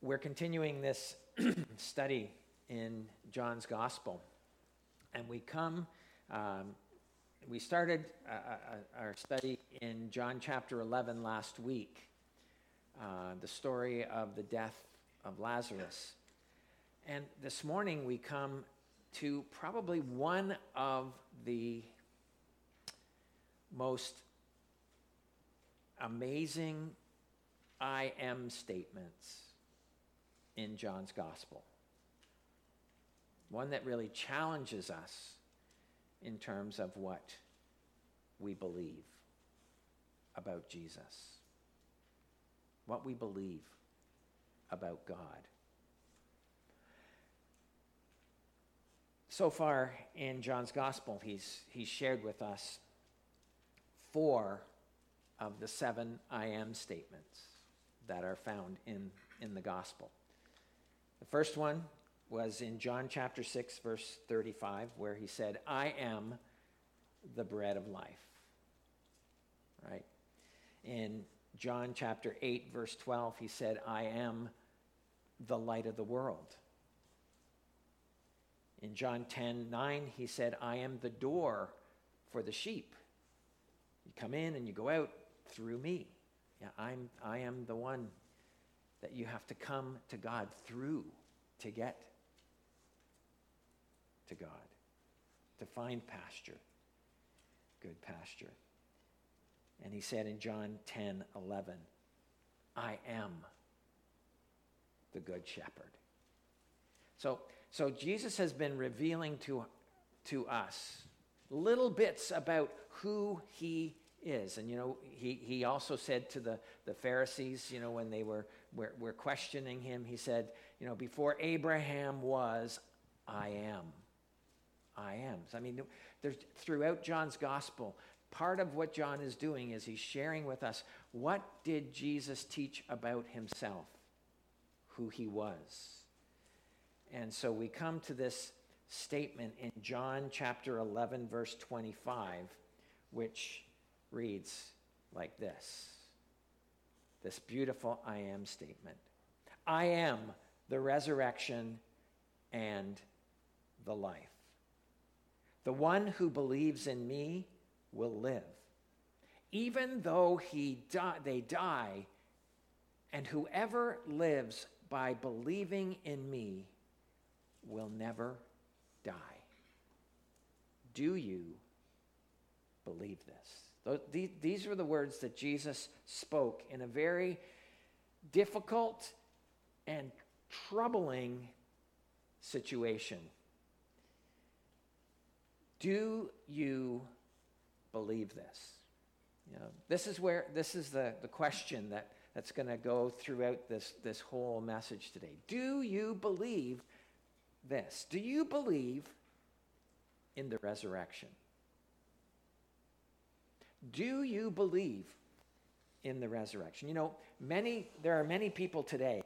We're continuing this study in John's Gospel, and we started our study in John chapter 11 last week, the story of the death of Lazarus. And this morning we come to probably one of the most amazing I am statements in John's Gospel. One that really challenges us in terms of what we believe about Jesus, what we believe about God. So far in John's Gospel, he's shared with us 4 of the 7 I am statements that are found in the Gospel. The first one was in John chapter 6, verse 35, where he said, I am the bread of life. Right? In John chapter 8, verse 12, he said, I am the light of the world. In John 10:9, he said, I am the door for the sheep. You come in and you go out through me. Yeah, I am the one that you have to come to God through to get to God, to find pasture, good pasture. And he said in John 10:11, I am the good shepherd. So Jesus has been revealing to us little bits about who he is. And, he also said to the Pharisees, when they were questioning him, he said, before Abraham was, I am. I am. So, there's throughout John's Gospel, part of what John is doing is he's sharing with us, what did Jesus teach about himself, who he was. And so we come to this statement in John chapter 11, verse 25, which reads like this beautiful I am statement. I am the resurrection and the life. The one who believes in me will live, even though they die, and whoever lives by believing in me will never die. Do you believe this? These are the words that Jesus spoke in a very difficult and troubling situation. Do you believe this? This is the question that's going to go throughout this whole message today. Do you believe this? Do you believe in the resurrection? Do you believe in the resurrection? There are many people today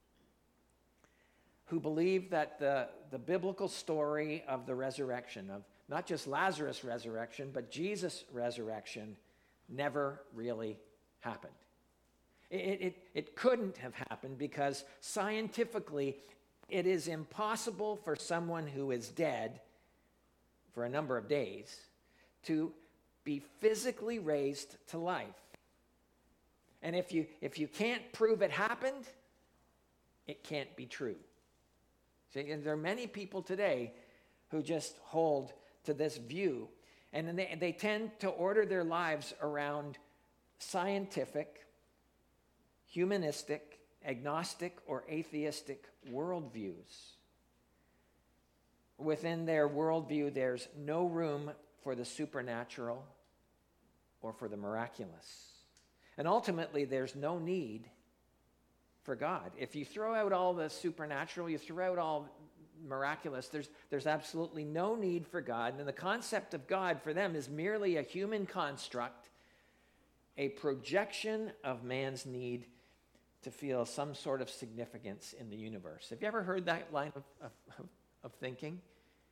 who believe that the biblical story of the resurrection, of not just Lazarus' resurrection, but Jesus' resurrection, never really happened. It couldn't have happened because scientifically it is impossible for someone who is dead for a number of days to be physically raised to life. And if you can't prove it happened, it can't be true. See, and there are many people today who just hold to this view, and they tend to order their lives around scientific, humanistic, agnostic, or atheistic worldviews. Within their worldview, there's no room for the supernatural or for the miraculous. And ultimately, there's no need for God. If you throw out all the supernatural, you throw out all miraculous, there's absolutely no need for God. And the concept of God for them is merely a human construct, a projection of man's need to feel some sort of significance in the universe. Have you ever heard that line of thinking?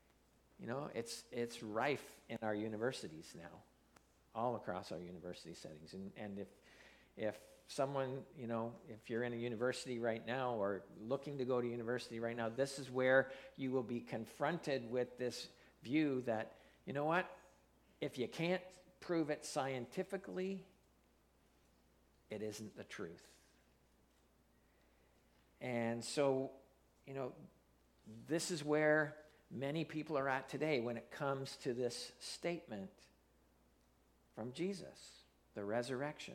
It's rife in our universities now, all across our university settings. And if someone, if you're in a university right now or looking to go to university right now, this is where you will be confronted with this view that, you know what, if you can't prove it scientifically, it isn't the truth. And so, this is where many people are at today when it comes to this statement from Jesus, the resurrection.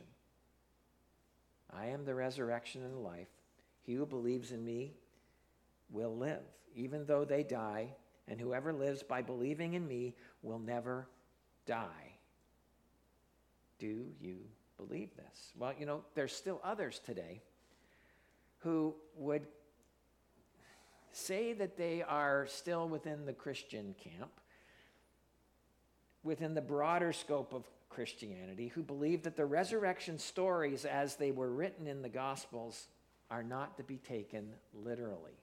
I am the resurrection and the life. He who believes in me will live, even though they die, and whoever lives by believing in me will never die. Do you believe this? Well, there's still others today who would say that they are still within the Christian camp, within the broader scope of Christianity, who believe that the resurrection stories as they were written in the Gospels are not to be taken literally.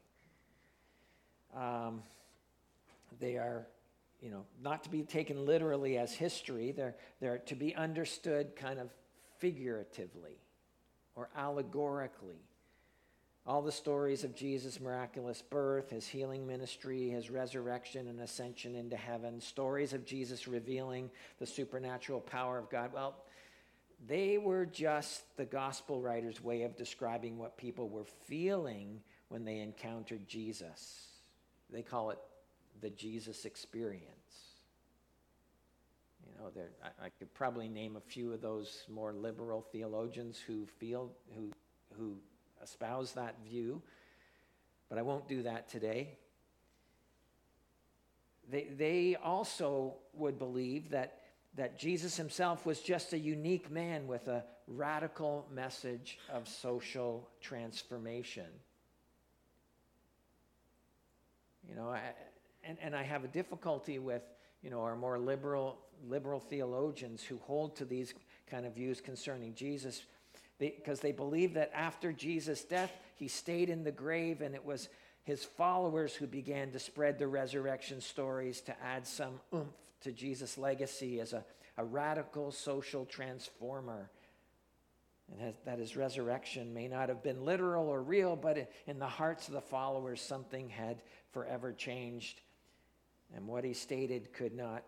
They are, not to be taken literally as history. They're to be understood kind of figuratively or allegorically. All the stories of Jesus' miraculous birth, his healing ministry, his resurrection and ascension into heaven, stories of Jesus revealing the supernatural power of God, well, they were just the gospel writers' way of describing what people were feeling when they encountered Jesus. They call it the Jesus experience. I could probably name a few of those more liberal theologians who espouse that view, but I won't do that today. They also would believe that Jesus himself was just a unique man with a radical message of social transformation. And I have a difficulty with, our more liberal theologians who hold to these kind of views concerning Jesus, because they believe that after Jesus' death, he stayed in the grave, and it was his followers who began to spread the resurrection stories to add some oomph to Jesus' legacy as a radical social transformer. And that his resurrection may not have been literal or real, but in the hearts of the followers, something had forever changed. And what he stated could not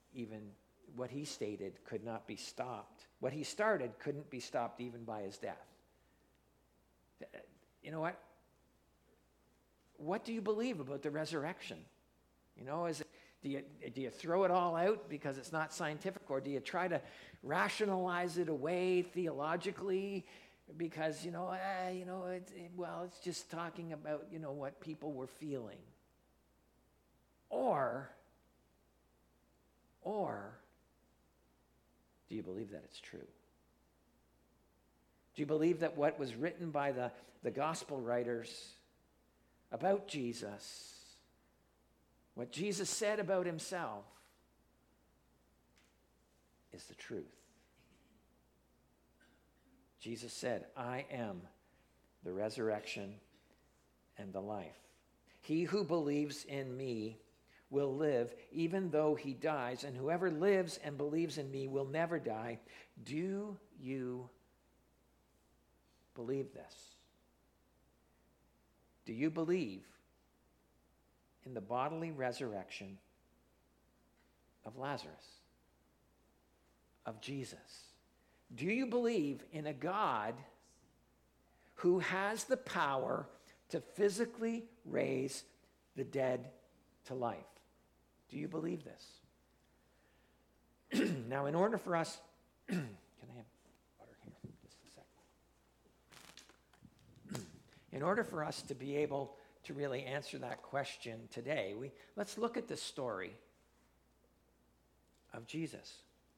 be stopped. What he started couldn't be stopped even by his death. You know what? What do you believe about the resurrection? Do you throw it all out because it's not scientific, or do you try to rationalize it away theologically because it's just talking about what people were feeling? Or do you believe that it's true? Do you believe that what was written by the gospel writers about Jesus, what Jesus said about himself, is the truth? Jesus said, I am the resurrection and the life. He who believes in me will live even though he dies, and whoever lives and believes in me will never die. Do you believe this? Do you believe in the bodily resurrection of Lazarus, of Jesus? Do you believe in a God who has the power to physically raise the dead to life? Do you believe this? Now, in order for us, can I have water here? Just a second. In order for us to be able to really answer that question today, let's look at the story of Jesus.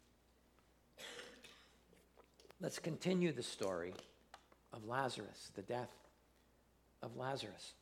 Let's continue the story of Lazarus, the death of Lazarus.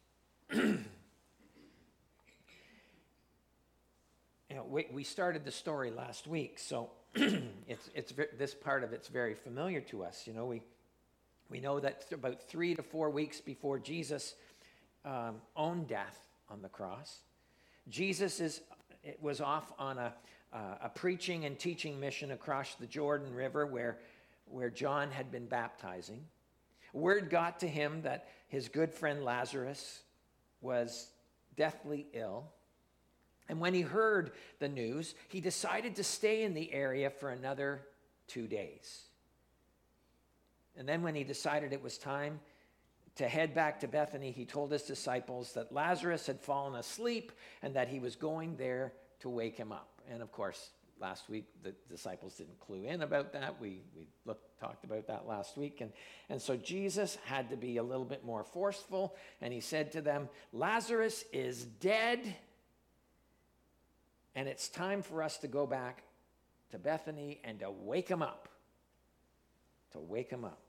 We started the story last week, so this part of it's very familiar to us. We know that about 3 to 4 weeks before Jesus' own death on the cross, Jesus was off on a preaching and teaching mission across the Jordan River, where John had been baptizing. Word got to him that his good friend Lazarus was deathly ill. And when he heard the news, he decided to stay in the area for another 2 days. And then when he decided it was time to head back to Bethany, he told his disciples that Lazarus had fallen asleep and that he was going there to wake him up. And of course, last week, the disciples didn't clue in about that. We talked about that last week. And so Jesus had to be a little bit more forceful. And he said to them, Lazarus is dead. And it's time for us to go back to Bethany and to wake him up. To wake him up.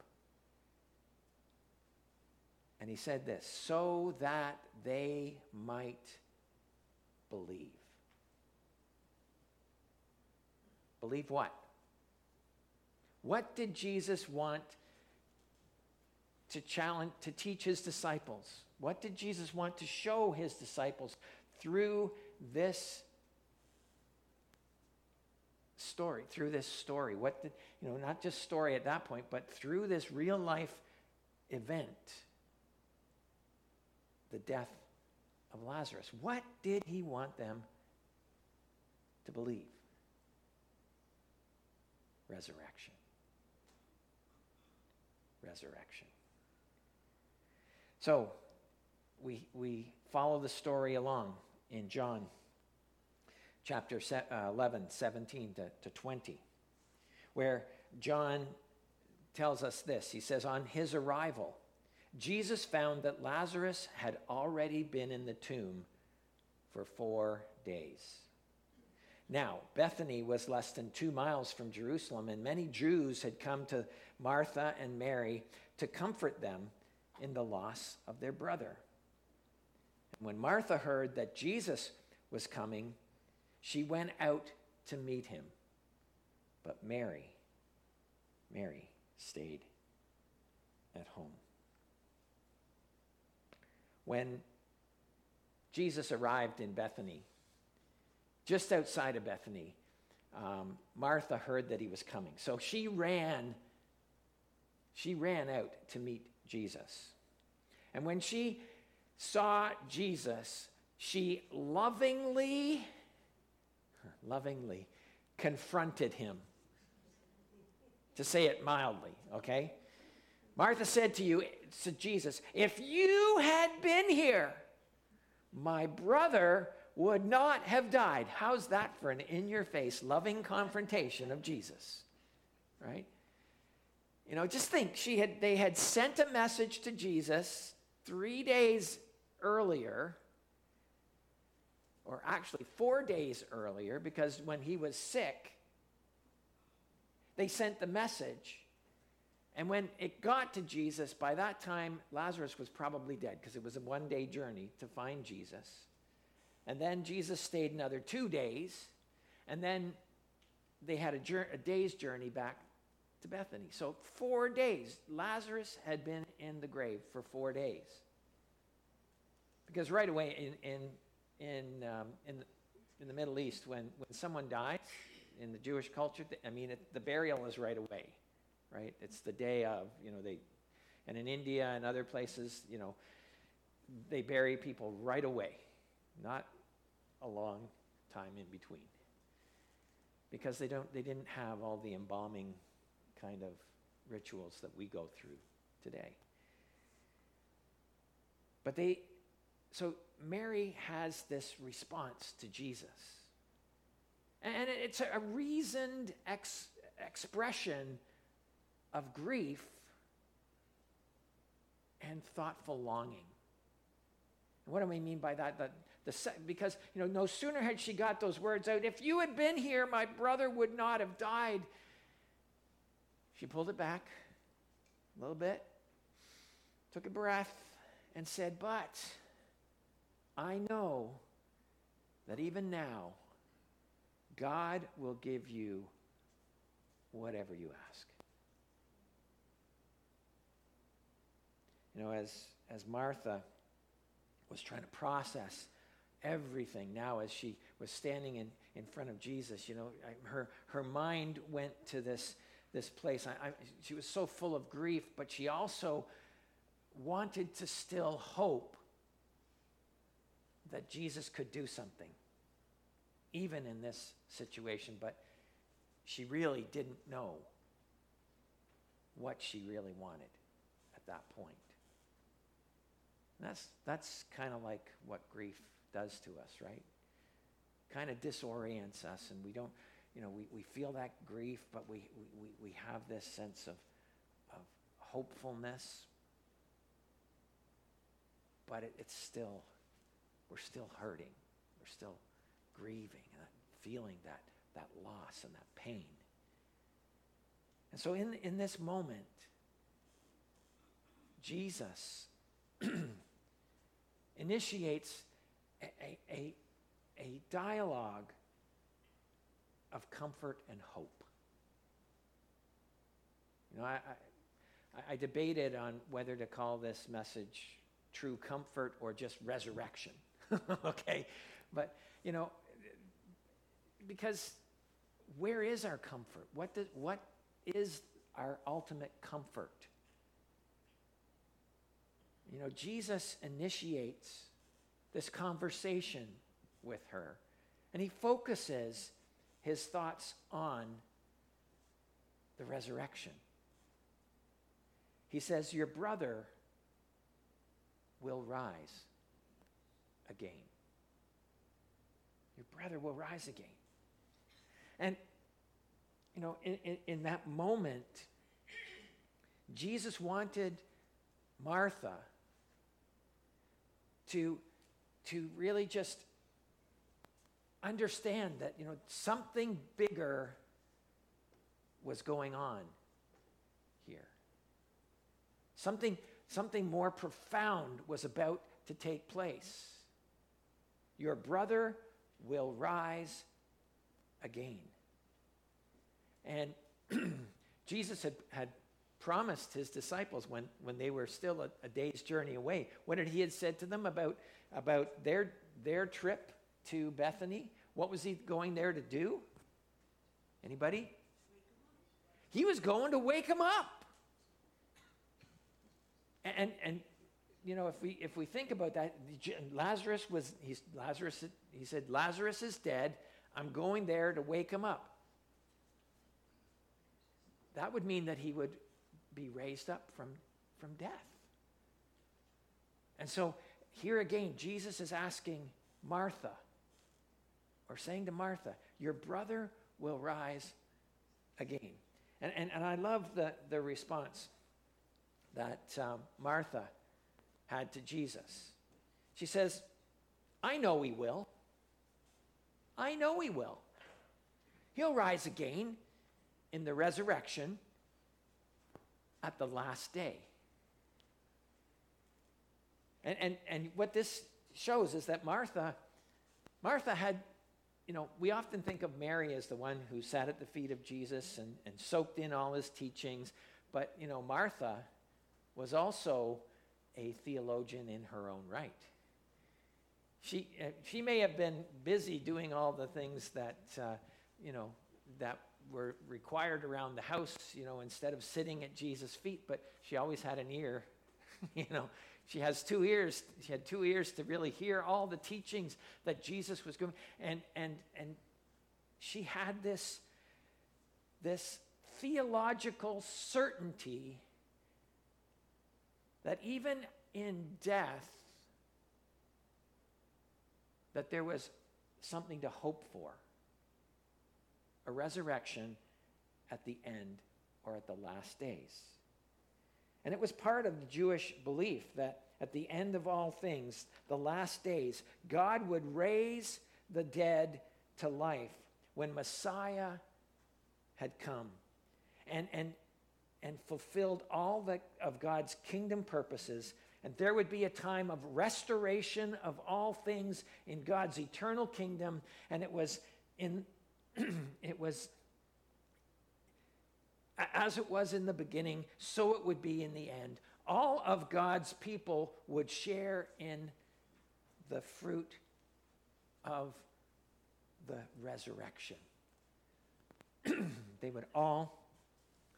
And he said this, so that they might believe. Believe what? What did Jesus want to teach his disciples? What did Jesus want to show his disciples through this story? What did, not just story at that point, but through this real life event, the death of Lazarus. What did he want them to believe? Resurrection. Resurrection. So, we follow the story along in John chapter 11, 17 to 20, where John tells us this. He says, on his arrival, Jesus found that Lazarus had already been in the tomb for 4 days. Now, Bethany was less than 2 miles from Jerusalem, and many Jews had come to Martha and Mary to comfort them in the loss of their brother. And when Martha heard that Jesus was coming, she went out to meet him. But Mary stayed at home. When Jesus arrived in Bethany, just outside of Bethany, Martha heard that he was coming. So she ran out to meet Jesus. And when she saw Jesus, she lovingly confronted him. To say it mildly, okay? Martha said to Jesus, if you had been here, my brother would not have died. How's that for an in-your-face, loving confrontation of Jesus? Right? Just think, they had sent a message to Jesus 3 days earlier, or actually 4 days earlier, because when he was sick, they sent the message. And when it got to Jesus, by that time, Lazarus was probably dead, because it was a 1-day journey to find Jesus. And then Jesus stayed another 2 days, and then they had a day's journey back to Bethany. So 4 days. Lazarus had been in the grave for 4 days. Because right away in the Middle East, when someone dies in the Jewish culture, the burial is right away, right? It's the day of, and in India and other places, they bury people right away, not a long time in between, because they didn't have all the embalming kind of rituals that we go through today. So Mary has this response to Jesus. And it's a reasoned expression of grief and thoughtful longing. And what do I mean by that? Because, no sooner had she got those words out, if you had been here, my brother would not have died. She pulled it back a little bit, took a breath, and said, but I know that even now, God will give you whatever you ask. As Martha was trying to process everything now as she was standing in front of Jesus, her mind went to this this place. She was so full of grief, but she also wanted to still hope that Jesus could do something, even in this situation. But she really didn't know what she really wanted at that point. And that's kind of like what grief does to us, right? Kind of disorients us, and we don't, we feel that grief, but we have this sense of hopefulness, but it's still, we're still hurting, we're still grieving, and feeling that loss and that pain. And so in this moment, Jesus initiates a dialogue of comfort and hope. I debated on whether to call this message true comfort or just resurrection. Okay? But, because where is our comfort? What is our ultimate comfort? Jesus initiates this conversation with her, and he focuses his thoughts on the resurrection. He says, your brother will rise again. Your brother will rise again. And, in that moment, Jesus wanted Martha to really just understand that, something bigger was going on here. Something more profound was about to take place. Your brother will rise again. And Jesus had promised his disciples when they were still a day's journey away, what he had said to them about their trip to Bethany. What was he going there to do? Anybody? He was going to wake him up. And if we think about that, he said, Lazarus is dead. I'm going there to wake him up. That would mean that he would be raised up from death. And so here again, Jesus is asking Martha, or saying to Martha, your brother will rise again. And I love the response that Martha had to Jesus. She says, I know he will. I know he will. He'll rise again in the resurrection at the last day. And what this shows is that Martha had, we often think of Mary as the one who sat at the feet of Jesus and soaked in all his teachings. But, Martha was also a theologian in her own right. She may have been busy doing all the things that, that were required around the house, instead of sitting at Jesus' feet, but she always had an ear, She has 2 ears. She had 2 ears to really hear all the teachings that Jesus was giving. And she had this theological certainty that even in death, that there was something to hope for. A resurrection at the end or at the last days. And it was part of the Jewish belief that at the end of all things, the last days, God would raise the dead to life when Messiah had come and fulfilled all of God's kingdom purposes. And there would be a time of restoration of all things in God's eternal kingdom. And it was as it was in the beginning, so it would be in the end. All of God's people would share in the fruit of the resurrection. They would all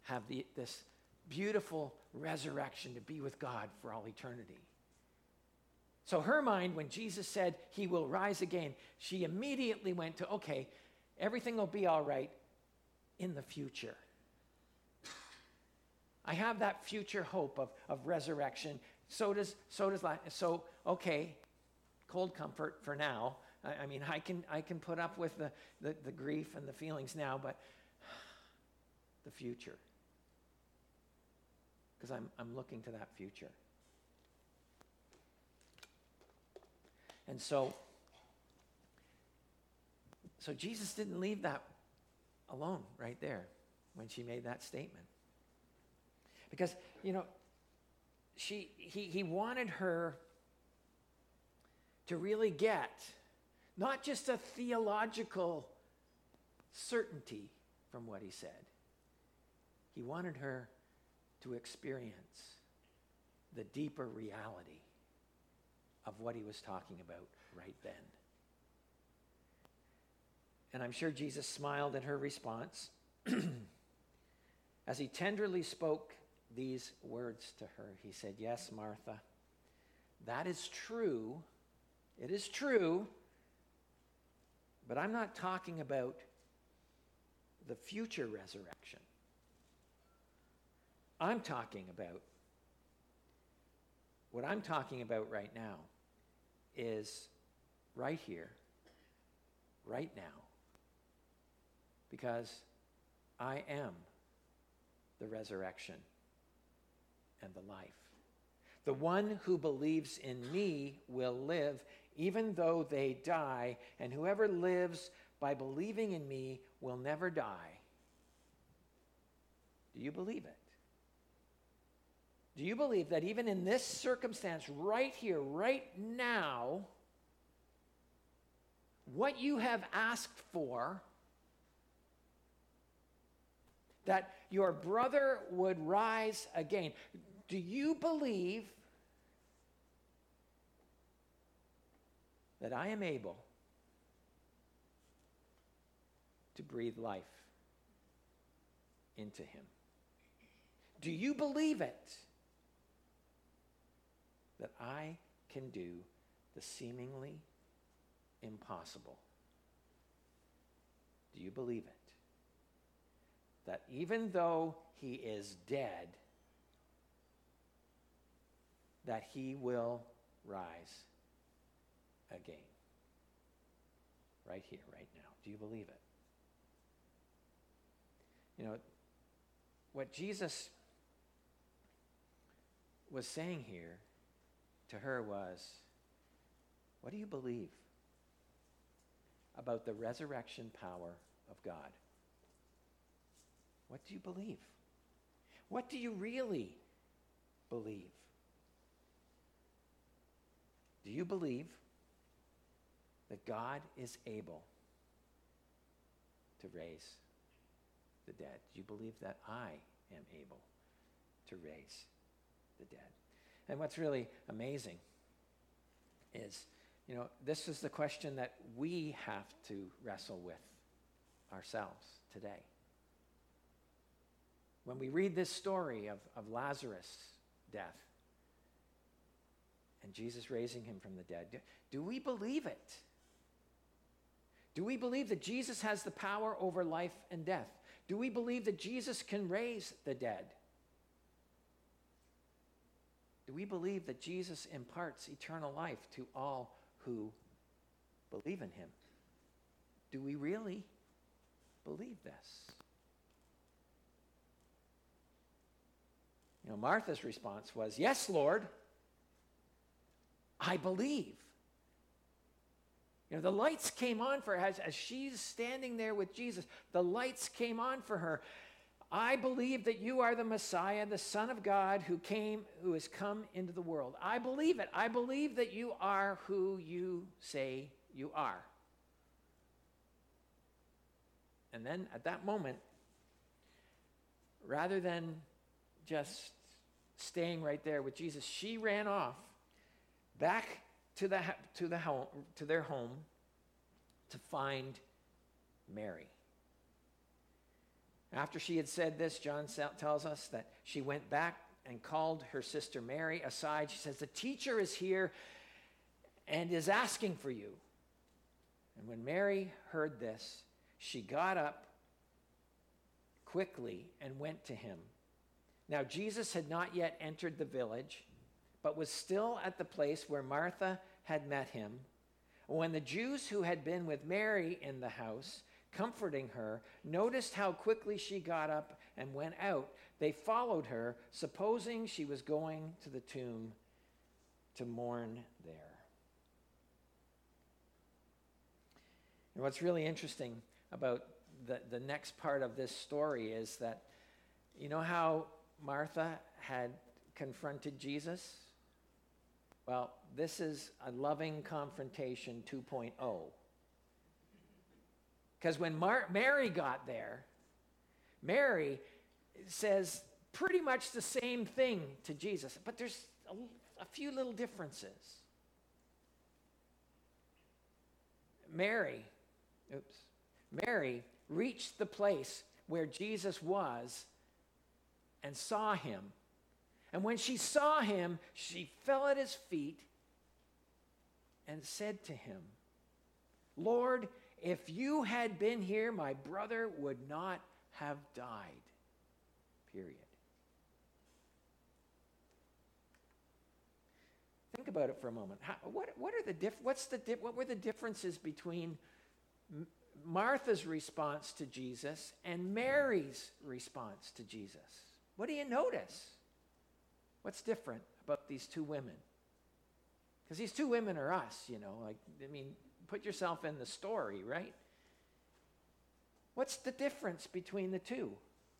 have this beautiful resurrection to be with God for all eternity. So her mind, when Jesus said he will rise again, she immediately went to, okay, everything will be all right in the future. I have that future hope of resurrection. So does life. So, okay, cold comfort for now. I mean, I can put up with the grief and the feelings now, but the future. Because I'm looking to that future. And so Jesus didn't leave that alone right there when she made that statement. Because, he wanted her to really get not just a theological certainty from what he said. He wanted her to experience the deeper reality of what he was talking about right then. And I'm sure Jesus smiled at her response as he tenderly spoke these words to her. He said, "Yes, Martha, that is true. It is true. But I'm not talking about the future resurrection. What I'm talking about right now is right here, right now. Because I am the resurrection and the life. The one who believes in me will live even though they die, and whoever lives by believing in me will never die." Do you believe it? Do you believe that even in this circumstance, right here, right now, what you have asked for, that your brother would rise again? Do you believe that I am able to breathe life into him? Do you believe it? That I can do the seemingly impossible? Do you believe it? That even though he is dead, that he will rise again? Right here, right now. Do you believe it? What Jesus was saying here to her was, what do you believe about the resurrection power of God? What do you believe? What do you really believe? Do you believe that God is able to raise the dead? Do you believe that I am able to raise the dead? And what's really amazing is, this is the question that we have to wrestle with ourselves today. When we read this story of Lazarus' death and Jesus raising him from the dead, do we believe it? Do we believe that Jesus has the power over life and death? Do we believe that Jesus can raise the dead? Do we believe that Jesus imparts eternal life to all who believe in him? Do we really believe this? Martha's response was, "Yes, Lord, I believe." The lights came on for her as she's standing there with Jesus. The lights came on for her. I believe that you are the Messiah, the Son of God who has come into the world. I believe it. I believe that you are who you say you are. And then at that moment, rather than just staying right there with Jesus, she ran off back to their home to find Mary. After she had said this, John tells us that she went back and called her sister Mary aside. She says, "The teacher is here and is asking for you." And when Mary heard this, she got up quickly and went to him. Now Jesus had not yet entered the village, but was still at the place where Martha had met him. When the Jews who had been with Mary in the house, comforting her, noticed how quickly she got up and went out, they followed her, supposing she was going to the tomb to mourn there. And what's really interesting about the next part of this story is that, you know how Martha had confronted Jesus? Well, this is a loving confrontation 2.0. Because when Mary got there, Mary says pretty much the same thing to Jesus, but there's a few little differences. Mary reached the place where Jesus was and saw him. And when she saw him, she fell at his feet and said to him, "Lord, if you had been here, my brother would not have died." Period. Think about it for a moment. What were the differences between Martha's response to Jesus and Mary's response to Jesus? What do you notice? What's different about these two women? Because these two women are us, put yourself in the story, right? What's the difference between the two?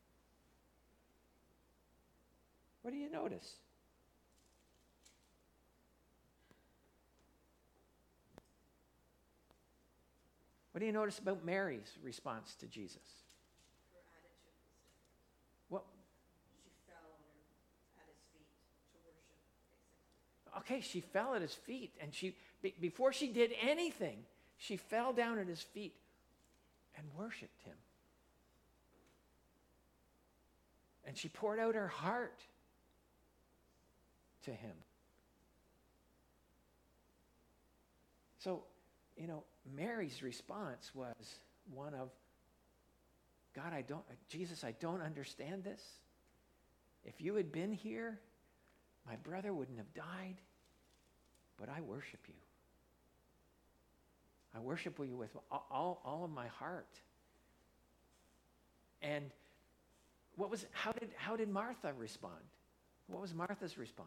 What do you notice? What do you notice about Mary's response to Jesus? Her attitude was different. What? She fell at his feet to worship, basically. Okay, she fell at his feet, and before she did anything, she fell down at his feet and worshiped him. And she poured out her heart to him. So, Mary's response was one of, God, Jesus, I don't understand this. If you had been here, my brother wouldn't have died, but I worship you. I worship you with all of my heart. And how did Martha respond? What was Martha's response?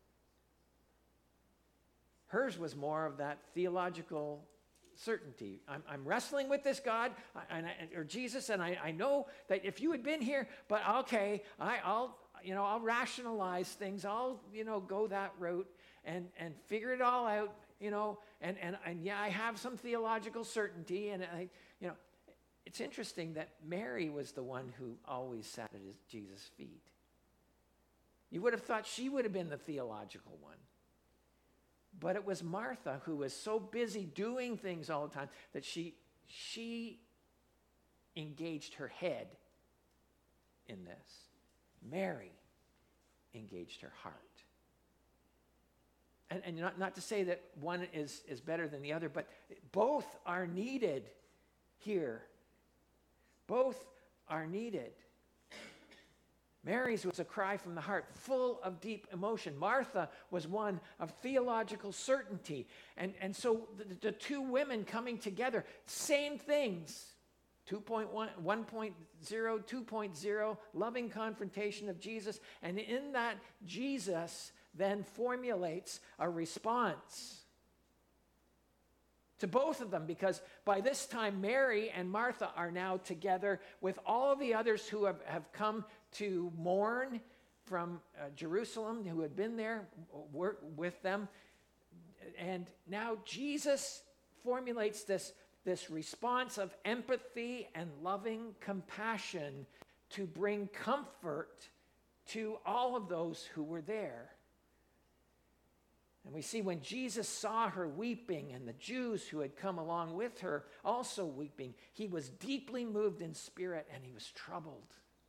Hers was more of that theological certainty. I'm wrestling with this God or Jesus, and I know that if you had been here, but okay, I'll rationalize things. I'll go that route and figure it all out. And yeah, I have some theological certainty, and it's interesting that Mary was the one who always sat at Jesus' feet. You would have thought she would have been the theological one. But it was Martha who was so busy doing things all the time that she engaged her head in this. Mary engaged her heart. And not to say that one is better than the other, but both are needed here. Both are needed. Mary's was a cry from the heart, full of deep emotion. Martha was one of theological certainty. And so the two women coming together, same things. 2.1, 1.0, 2.0, loving confrontation of Jesus. And in that, Jesus then formulates a response to both of them, because by this time, Mary and Martha are now together with all of the others who have come to mourn from Jerusalem, who had been there with them. And now Jesus formulates this response of empathy and loving compassion to bring comfort to all of those who were there. And we see when Jesus saw her weeping and the Jews who had come along with her also weeping, he was deeply moved in spirit and he was troubled.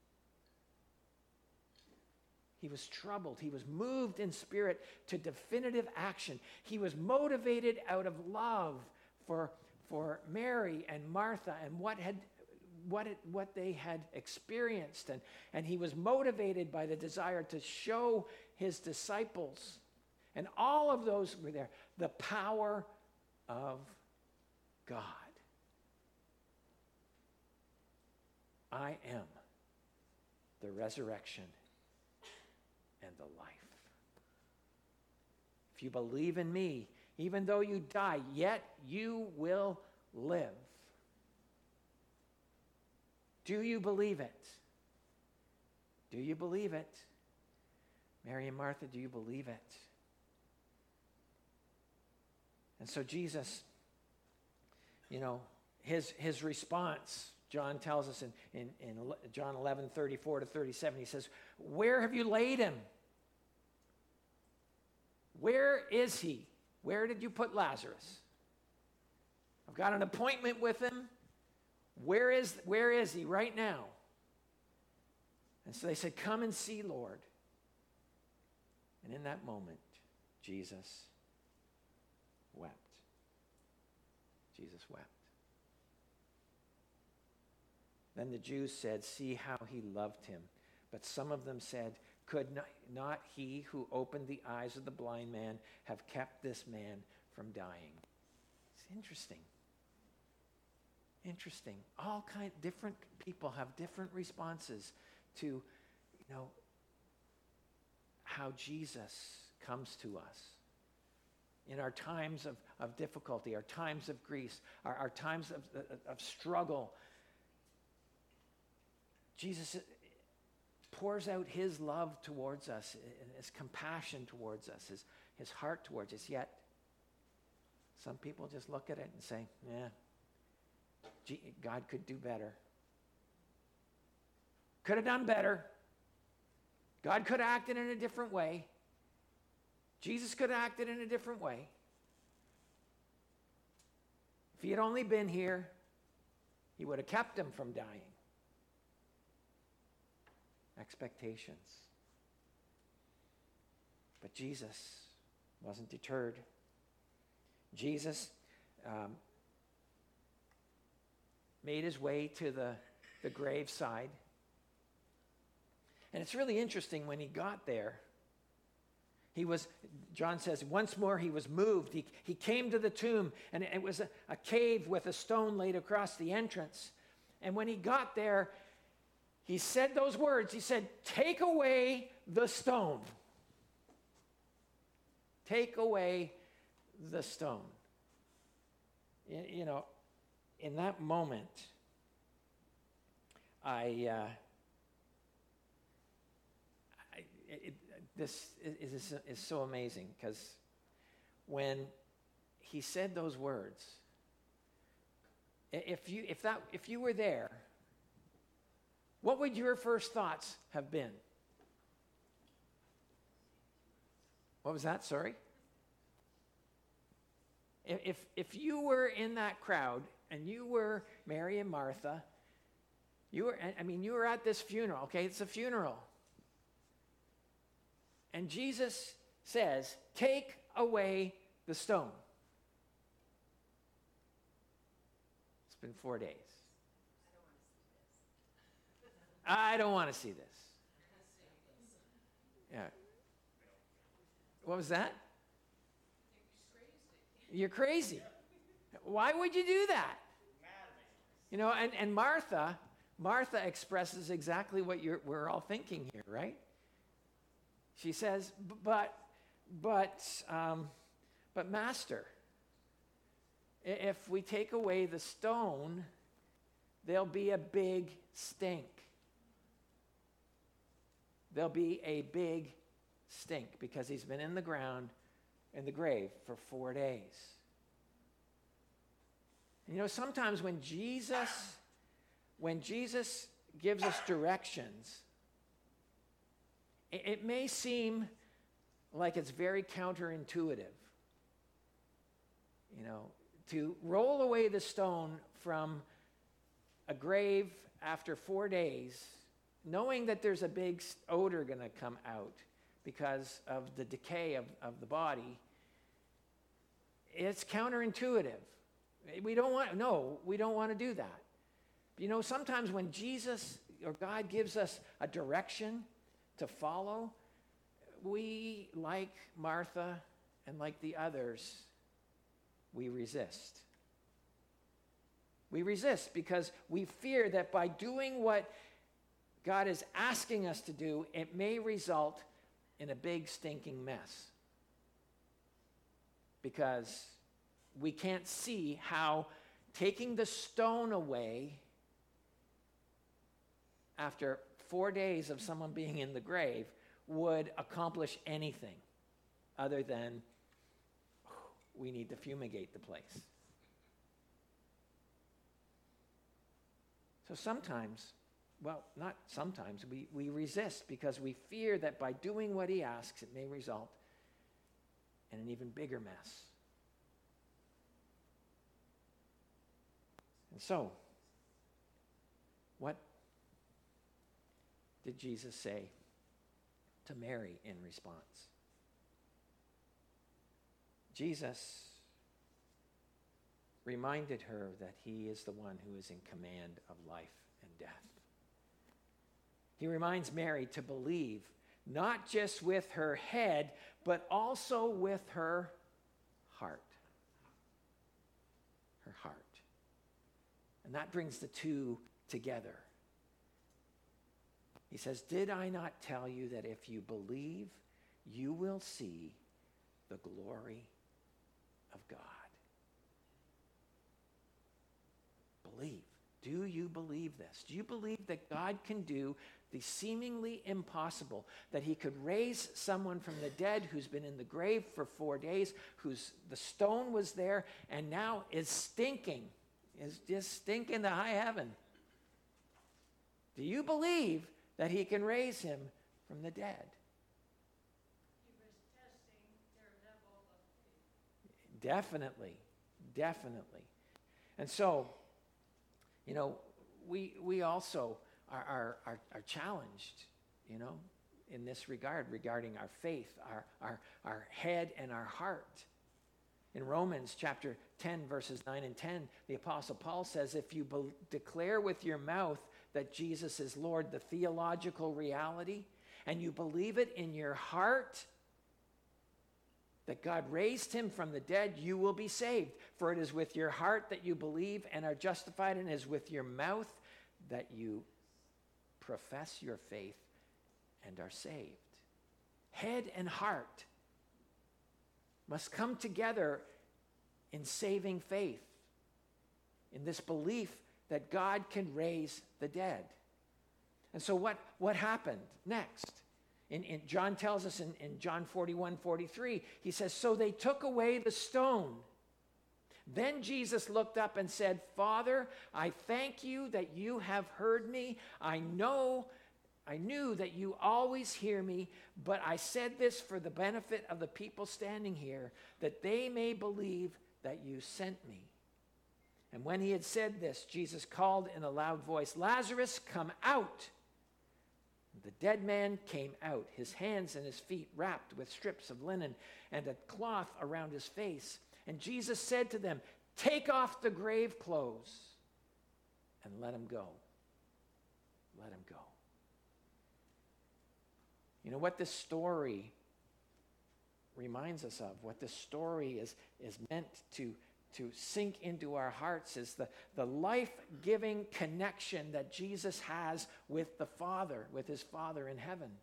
He was troubled. He was moved in spirit to definitive action. He was motivated out of love for Mary and Martha and what they had experienced. And he was motivated by the desire to show his disciples, and all of those were there, the power of God. I am the resurrection and the life. If you believe in me, even though you die, yet you will live. Do you believe it? Do you believe it? Mary and Martha, do you believe it? And so Jesus, his response, John tells us in John 11:34-37, he says, "Where have you laid him? Where is he? Where did you put Lazarus? I've got an appointment with him. Where is he right now?" And so they said, "Come and see, Lord." And in that moment, Jesus wept. Jesus wept. Then the Jews said, "See how he loved him." But some of them said, "Could not he who opened the eyes of the blind man have kept this man from dying?" It's interesting. Interesting. Different people have different responses to, how Jesus comes to us. In our times of difficulty, our times of grief, our times of struggle, Jesus pours out his love towards us, and his compassion towards us, his heart towards us. Yet, some people just look at it and say, God could do better. Could have done better. God could have acted in a different way. Jesus could have acted in a different way. If he had only been here, he would have kept him from dying. Expectations. But Jesus wasn't deterred. Jesus made his way to the graveside. And it's really interesting, when he got there, John says, once more he was moved. He came to the tomb, and it was a cave with a stone laid across the entrance. And when he got there, he said those words. He said, "Take away the stone." Take away the stone. In that moment, this is so amazing, because when he said those words, if you were there, what would your first thoughts have been? What was that? Sorry? If you were in that crowd and you were Mary and Martha, you were at this funeral, okay? It's a funeral. And Jesus says, "Take away the stone." It's been 4 days. I don't want to see this. Yeah. What was that? You're crazy. Why would you do that? And Martha expresses exactly what we're all thinking here, right? She says, but Master, if we take away the stone, there'll be a big stink. There'll be a big stink, because he's been in the ground, in the grave, for 4 days. Sometimes when Jesus gives us directions, it may seem like it's very counterintuitive. You know, to roll away the stone from a grave after 4 days, knowing that there's a big odor going to come out because of the decay of the body, it's counterintuitive. We don't want to do that. You know, sometimes when Jesus or God gives us a direction to follow, we, like Martha and like the others, we resist. We resist because we fear that by doing what God is asking us to do, it may result in a big stinking mess. Because we can't see how taking the stone away after 4 days of someone being in the grave would accomplish anything other than we need to fumigate the place. So sometimes, well, not sometimes, we resist because we fear that by doing what he asks, it may result in an even bigger mess. And so, what did Jesus say to Mary in response? Jesus reminded her that he is the one who is in command of life and death. He reminds Mary to believe not just with her head, but also with her heart. Her heart. And that brings the two together. He says, "Did I not tell you that if you believe, you will see the glory of God?" Believe. Do you believe this? Do you believe that God can do the seemingly impossible, that he could raise someone from the dead who's been in the grave for 4 days, the stone was there and now is stinking, is just stinking to high heaven? Do you believe that he can raise him from the dead? He was testing their level of faith. Definitely. And so, you know, we also are challenged, you know, in this regard, regarding our faith, our head and our heart. In Romans chapter 10, verses 9 and 10, the Apostle Paul says, if you declare with your mouth that Jesus is Lord, the theological reality, and you believe it in your heart that God raised him from the dead, you will be saved. For it is with your heart that you believe and are justified, and it is with your mouth that you profess your faith and are saved. Head and heart must come together in saving faith, in this belief that God can raise the dead. And so what happened next? In John tells us in John 41:43, he says, "So they took away the stone. Then Jesus looked up and said, 'Father, I thank you that you have heard me. I knew that you always hear me, but I said this for the benefit of the people standing here, that they may believe that you sent me.' And when he had said this, Jesus called in a loud voice, 'Lazarus, come out!' The dead man came out, his hands and his feet wrapped with strips of linen and a cloth around his face. And Jesus said to them, 'Take off the grave clothes and let him go.'" Let him go. You know what this story reminds us of, what this story is meant to sink into our hearts, is the life-giving connection that Jesus has with the Father, with his Father in heaven.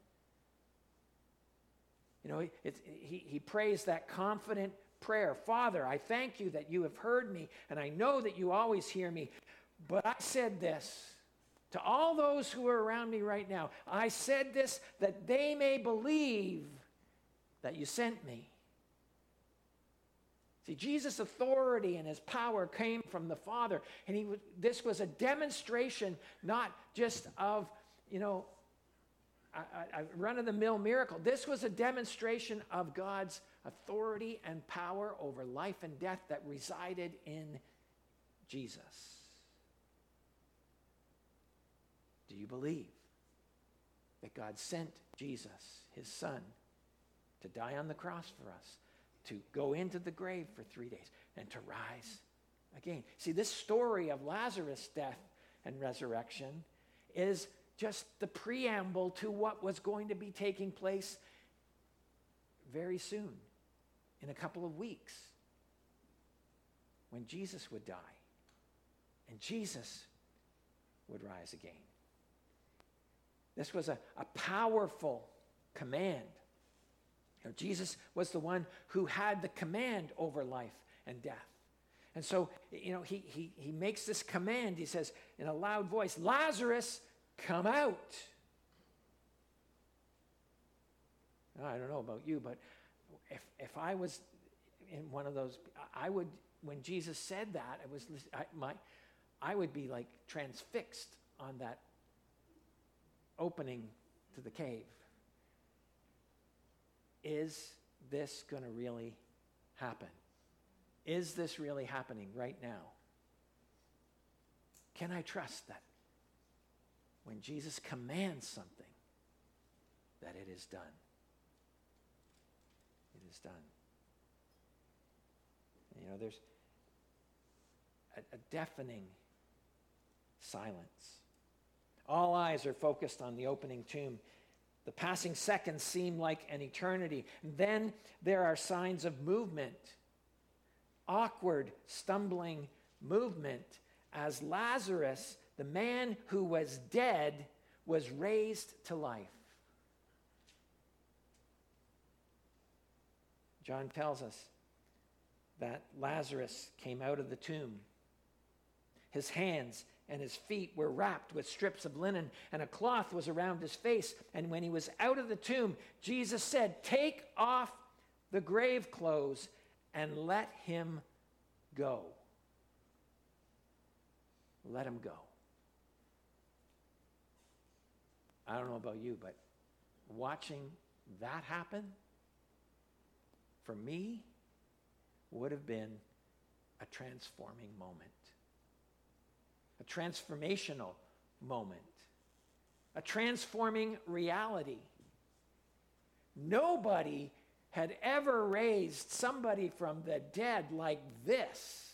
You know, he prays that confident prayer, "Father, I thank you that you have heard me, and I know that you always hear me. But I said this to all those who are around me right now. I said this that they may believe that you sent me." See, Jesus' authority and his power came from the Father. And this was a demonstration not just of, you know, a run-of-the-mill miracle. This was a demonstration of God's authority and power over life and death that resided in Jesus. Do you believe that God sent Jesus, his son, to die on the cross for us, to go into the grave for 3 days, and to rise again? See, this story of Lazarus' death and resurrection is just the preamble to what was going to be taking place very soon, in a couple of weeks, when Jesus would die and Jesus would rise again. This was a powerful command. You know, Jesus was the one who had the command over life and death. And so, you know, he makes this command. He says in a loud voice, "Lazarus, come out." Now, I don't know about you, but if I was in one of those, I would, when Jesus said that, I would be like transfixed on that opening to the cave. Is this going to really happen? Is this really happening right now? Can I trust that when Jesus commands something, that it is done? It is done. You know, there's a deafening silence. All eyes are focused on the opening tomb. The passing seconds seem like an eternity. Then there are signs of movement, awkward, stumbling movement, as Lazarus, the man who was dead, was raised to life. John tells us that Lazarus came out of the tomb. His hands and his feet were wrapped with strips of linen, and a cloth was around his face. And when he was out of the tomb, Jesus said, "Take off the grave clothes and let him go." Let him go. I don't know about you, but watching that happen, for me, would have been a transforming moment. A transformational moment. A transforming reality. Nobody had ever raised somebody from the dead like this.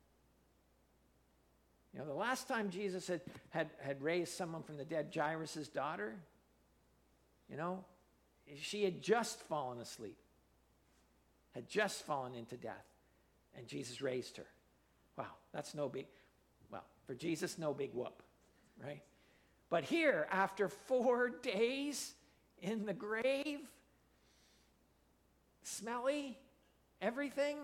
You know, the last time Jesus had raised someone from the dead, Jairus' daughter, you know, she had just fallen asleep, had just fallen into death, and Jesus raised her. Wow, that's no big, well, for Jesus, no big whoop, right? But here, after 4 days in the grave, smelly, everything,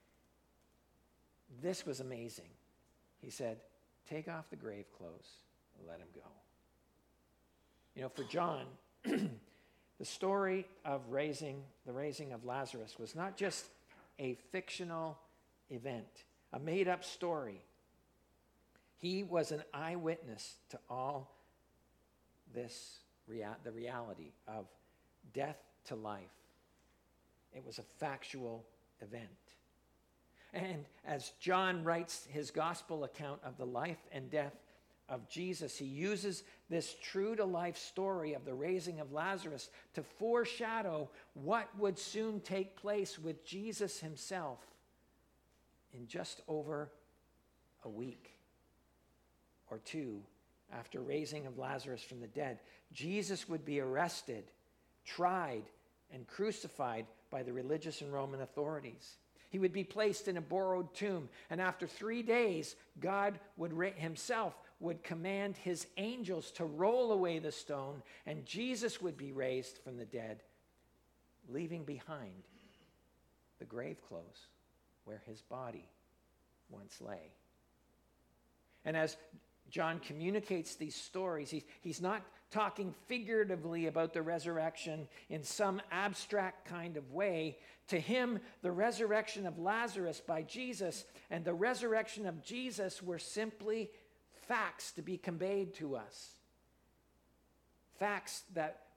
this was amazing. He said, "Take off the grave clothes and let him go." You know, for John, the story of the raising of Lazarus was not just a fictional event, a made-up story. He was an eyewitness to all this, the reality of death to life. It was a factual event. And as John writes his gospel account of the life and death of Jesus, he uses this true-to-life story of the raising of Lazarus to foreshadow what would soon take place with Jesus himself in just over a week or two after raising of Lazarus from the dead. Jesus would be arrested, tried, and crucified by the religious and Roman authorities. He would be placed in a borrowed tomb, and after 3 days, God himself would command his angels to roll away the stone, and Jesus would be raised from the dead, leaving behind the grave clothes where his body once lay. And as John communicates these stories, he's not talking figuratively about the resurrection in some abstract kind of way. To him, the resurrection of Lazarus by Jesus and the resurrection of Jesus were simply facts to be conveyed to us. Facts that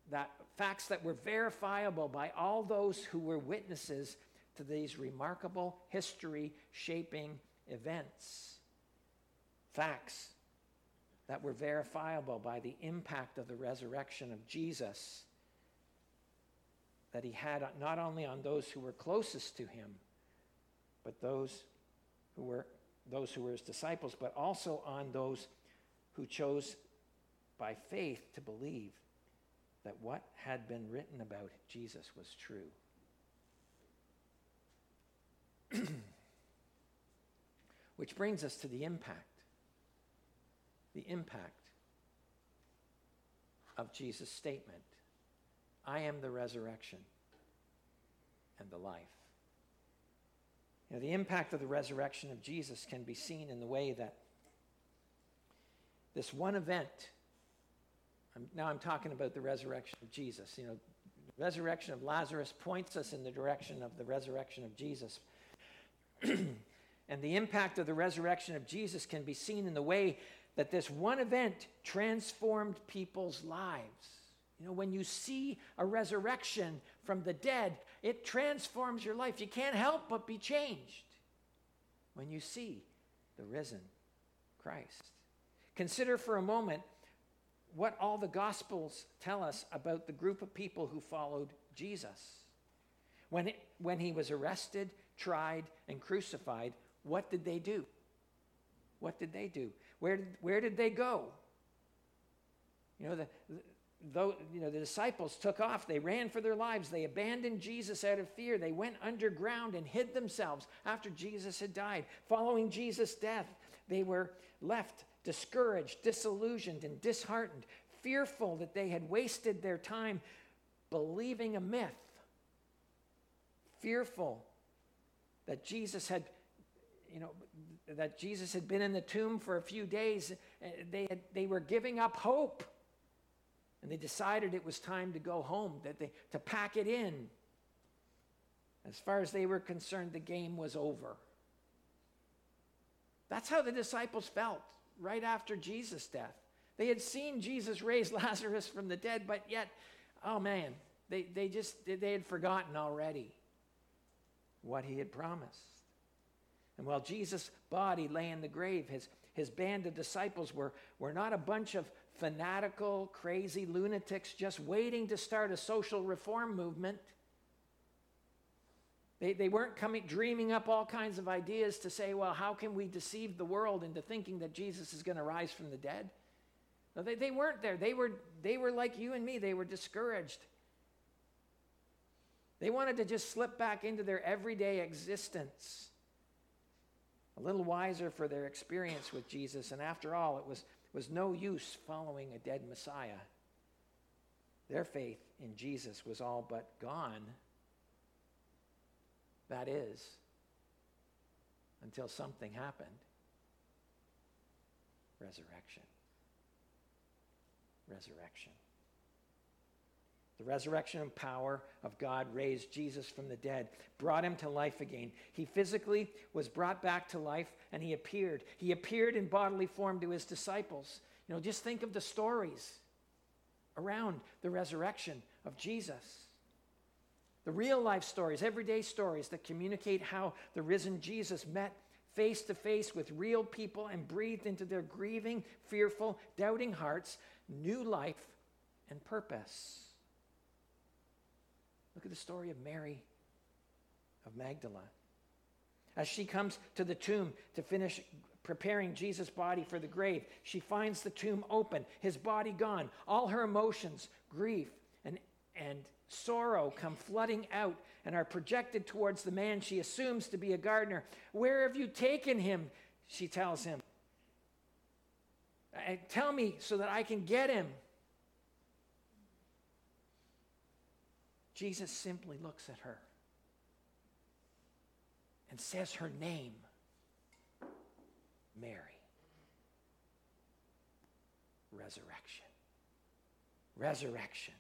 facts that were verifiable by all those who were witnesses to these remarkable history-shaping events. Facts that were verifiable by the impact of the resurrection of Jesus that he had not only on those who were closest to him, but those who were his disciples, but also on those who chose by faith to believe that what had been written about Jesus was true. Which brings us to the impact of Jesus' statement, I am the resurrection and the life. You know, the impact of the resurrection of Jesus can be seen in the way that this one event, now I'm talking about the resurrection of Jesus. You know, the resurrection of Lazarus points us in the direction of the resurrection of Jesus. And the impact of the resurrection of Jesus can be seen in the way that this one event transformed people's lives. You know, when you see a resurrection from the dead, it transforms your life. You can't help but be changed when you see the risen Christ. Consider for a moment what all the Gospels tell us about the group of people who followed Jesus. When he was arrested, tried, and crucified, what did they do? What did they do? Where did they go? You know, the disciples took off. They ran for their lives. They abandoned Jesus out of fear. They went underground and hid themselves after Jesus had died. Following Jesus' death, they were left discouraged, disillusioned, and disheartened, fearful that they had wasted their time believing a myth, fearful that Jesus had been in the tomb for a few days. They were giving up hope. And they decided it was time to go home, to pack it in. As far as they were concerned, the game was over. That's how the disciples felt right after Jesus' death. They had seen Jesus raise Lazarus from the dead, but yet, oh man, they had forgotten already what he had promised. And while Jesus' body lay in the grave, his band of disciples were not a bunch of fanatical, crazy lunatics just waiting to start a social reform movement. They weren't dreaming up all kinds of ideas to say, well, how can we deceive the world into thinking that Jesus is going to rise from the dead? No, they weren't there. They were like you and me. They were discouraged. They wanted to just slip back into their everyday existence, a little wiser for their experience with Jesus. And after all, it was no use following a dead Messiah. Their faith in Jesus was all but gone. That is, until something happened. Resurrection. The resurrection and power of God raised Jesus from the dead, brought him to life again. He physically was brought back to life, and he appeared. He appeared in bodily form to his disciples. You know, just think of the stories around the resurrection of Jesus. The real life stories, everyday stories that communicate how the risen Jesus met face to face with real people and breathed into their grieving, fearful, doubting hearts new life and purpose. Look at the story of Mary of Magdala. As she comes to the tomb to finish preparing Jesus' body for the grave, she finds the tomb open, his body gone. All her emotions, grief and sorrow come flooding out and are projected towards the man she assumes to be a gardener. Where have you taken him? She tells him. Tell me so that I can get him. Jesus simply looks at her and says her name, Mary. Resurrection.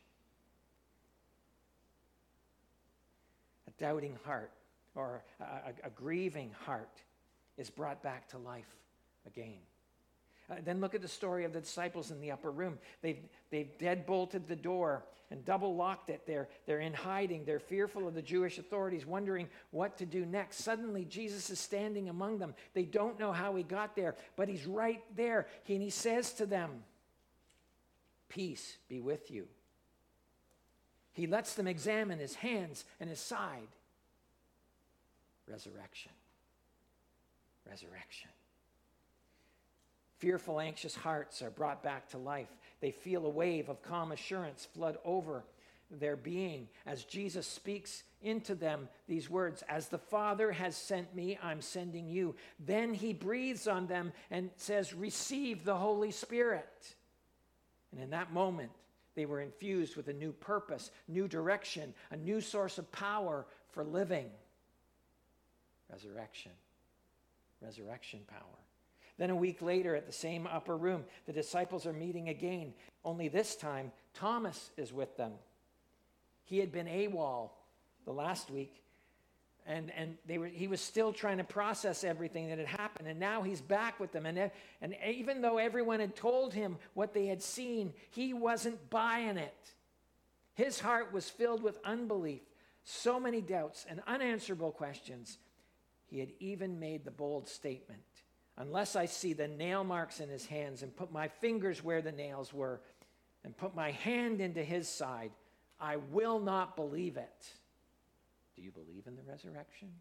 A doubting heart or a grieving heart is brought back to life again. Then look at the story of the disciples in the upper room. They've deadbolted the door and double locked it. They're in hiding. They're fearful of the Jewish authorities, wondering what to do next. Suddenly, Jesus is standing among them. They don't know how he got there, but he's right there. And he says to them, "Peace be with you." He lets them examine his hands and his side. Resurrection. Resurrection. Fearful, anxious hearts are brought back to life. They feel a wave of calm assurance flood over their being as Jesus speaks into them these words, "As the Father has sent me, I'm sending you." Then he breathes on them and says, "Receive the Holy Spirit." And in that moment, they were infused with a new purpose, new direction, a new source of power for living. Resurrection. Resurrection power. Then a week later, at the same upper room, the disciples are meeting again. Only this time, Thomas is with them. He had been AWOL the last week, and he was still trying to process everything that had happened, and now he's back with them. And even though everyone had told him what they had seen, he wasn't buying it. His heart was filled with unbelief, so many doubts and unanswerable questions. He had even made the bold statement, "Unless I see the nail marks in his hands and put my fingers where the nails were and put my hand into his side, I will not believe it." Do you believe in the resurrection?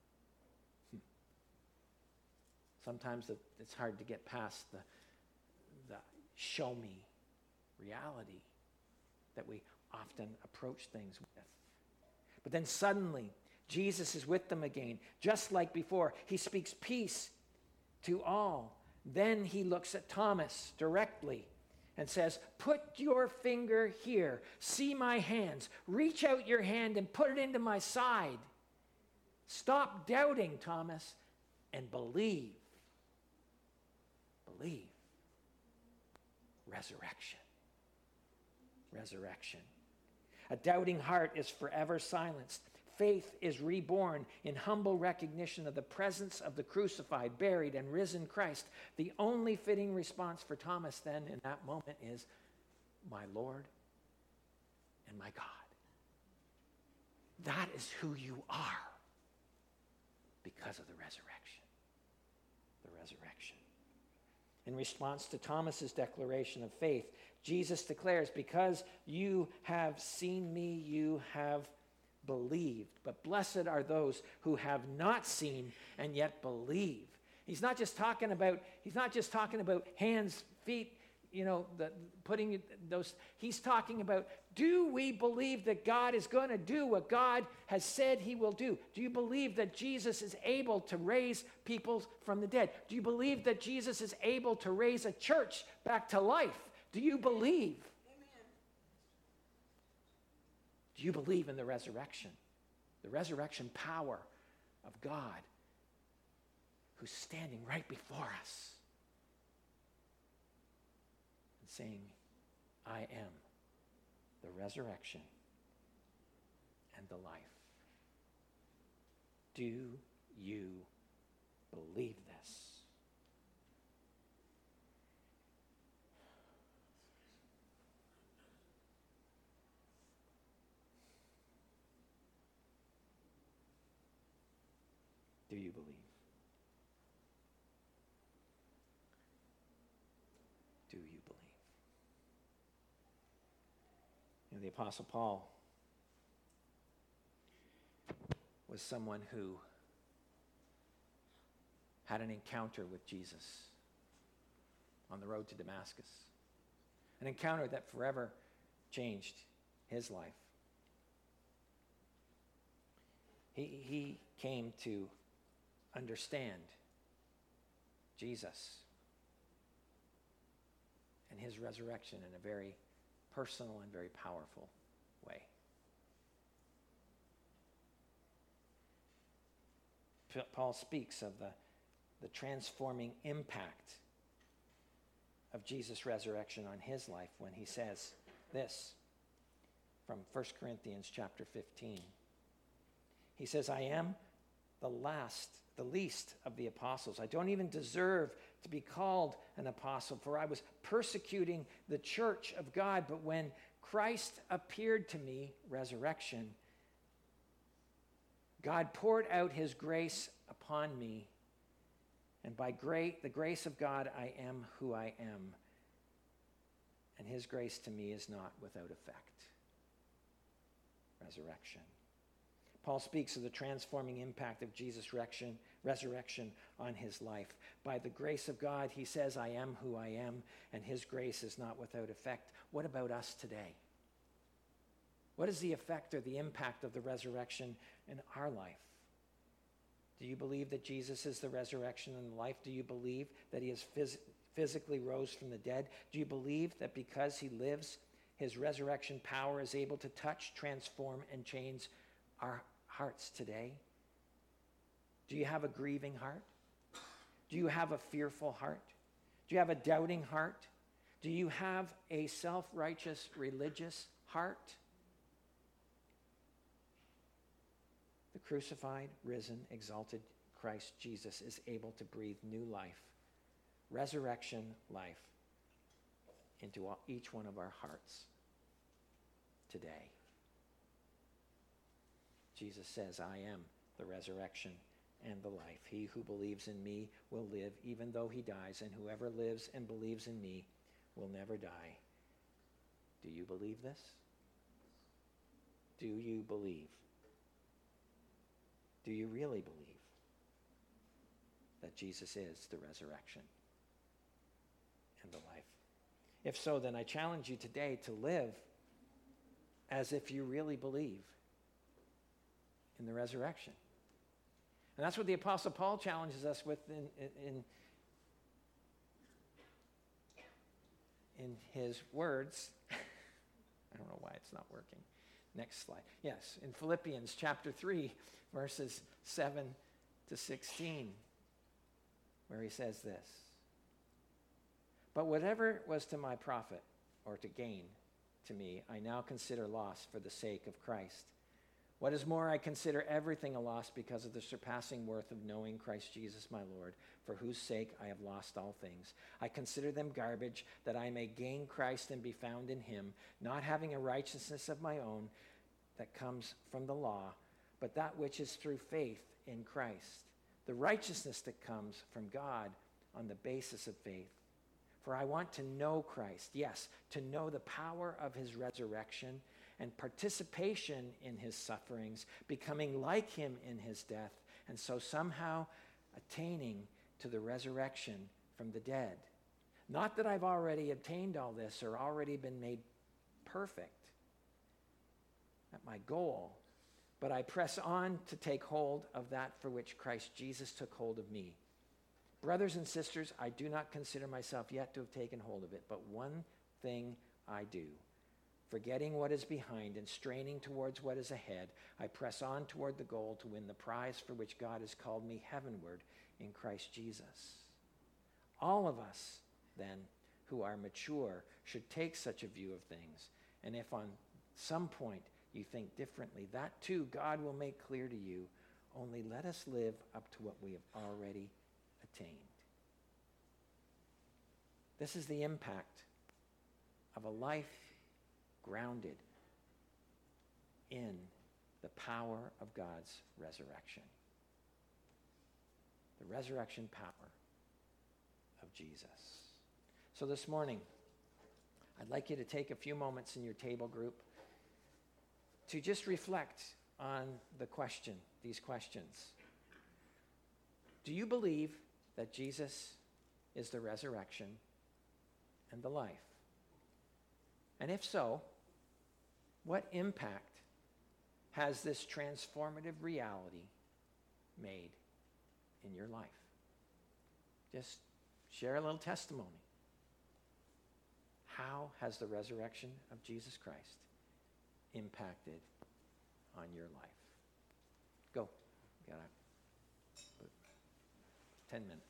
Sometimes it's hard to get past the show me reality that we often approach things with. But then suddenly, Jesus is with them again, just like before. He speaks peace to all. Then he looks at Thomas directly and says, "Put your finger here. See my hands. Reach out your hand and put it into my side. Stop doubting, Thomas, and believe." Believe. Resurrection. Resurrection. A doubting heart is forever silenced. Faith is reborn in humble recognition of the presence of the crucified, buried, and risen Christ. The only fitting response for Thomas then in that moment is, "My Lord and my God." That is who you are because of the resurrection. The resurrection. In response to Thomas's declaration of faith, Jesus declares, "Because you have seen me, you have believed. But blessed are those who have not seen and yet believe." He's not just talking about hands, feet, putting those. He's talking about, do we believe that God is going to do what God has said he will do? Do you believe that Jesus is able to raise people from the dead? Do you believe that Jesus is able to raise a church back to life? Do you believe? Do you believe in the resurrection power of God who's standing right before us and saying, "I am the resurrection and the life"? Do you believe this? Do you believe? Do you believe? The Apostle Paul was someone who had an encounter with Jesus on the road to Damascus. An encounter that forever changed his life. He came to understand Jesus and his resurrection in a very personal and very powerful way. Paul speaks of the transforming impact of Jesus' resurrection on his life when he says this from 1 Corinthians chapter 15. He says, "I am the last the least of the apostles. I don't even deserve to be called an apostle, for I was persecuting the church of God. But when Christ appeared to me, resurrection, God poured out his grace upon me. And by the grace of God, I am who I am. And his grace to me is not without effect. Resurrection. Paul speaks of the transforming impact of Jesus' resurrection on his life. By the grace of God, he says, I am who I am, and his grace is not without effect. What about us today? What is the effect or the impact of the resurrection in our life? Do you believe that Jesus is the resurrection and the life? Do you believe that he has physically rose from the dead? Do you believe that because he lives, his resurrection power is able to touch, transform, and change our hearts today? Do you have a grieving heart? Do you have a fearful heart? Do you have a doubting heart? Do you have a self-righteous religious heart? The crucified, risen, exalted Christ Jesus is able to breathe new life, resurrection life, into each one of our hearts today. Jesus says, I am the resurrection and the life. He who believes in me will live even though he dies, and whoever lives and believes in me will never die. Do you believe this? Do you believe? Do you really believe that Jesus is the resurrection and the life? If so, then I challenge you today to live as if you really believe in the resurrection. And that's what the Apostle Paul challenges us with in his words. I don't know why it's not working. Next slide. Yes, in Philippians chapter 3, verses 7 to 16, where he says this. But whatever was to my profit or to gain to me, I now consider loss for the sake of Christ. What is more, I consider everything a loss because of the surpassing worth of knowing Christ Jesus my Lord, for whose sake I have lost all things. I consider them garbage, that I may gain Christ and be found in him, not having a righteousness of my own that comes from the law, but that which is through faith in Christ, the righteousness that comes from God on the basis of faith. For I want to know Christ, yes, to know the power of his resurrection and participation in his sufferings, becoming like him in his death, and so somehow attaining to the resurrection from the dead. Not that I've already obtained all this or already been made perfect at my goal, but I press on to take hold of that for which Christ Jesus took hold of me. Brothers and sisters, I do not consider myself yet to have taken hold of it, but one thing I do. Forgetting what is behind and straining towards what is ahead, I press on toward the goal to win the prize for which God has called me heavenward in Christ Jesus. All of us, then, who are mature, should take such a view of things. And if on some point you think differently, that too God will make clear to you. Only let us live up to what we have already attained. This is the impact of a life grounded in the power of God's resurrection. The resurrection power of Jesus. So this morning, I'd like you to take a few moments in your table group to just reflect on these questions. Do you believe that Jesus is the resurrection and the life? And if so, what impact has this transformative reality made in your life? Just share a little testimony. How has the resurrection of Jesus Christ impacted on your life? Go. You got 10 minutes.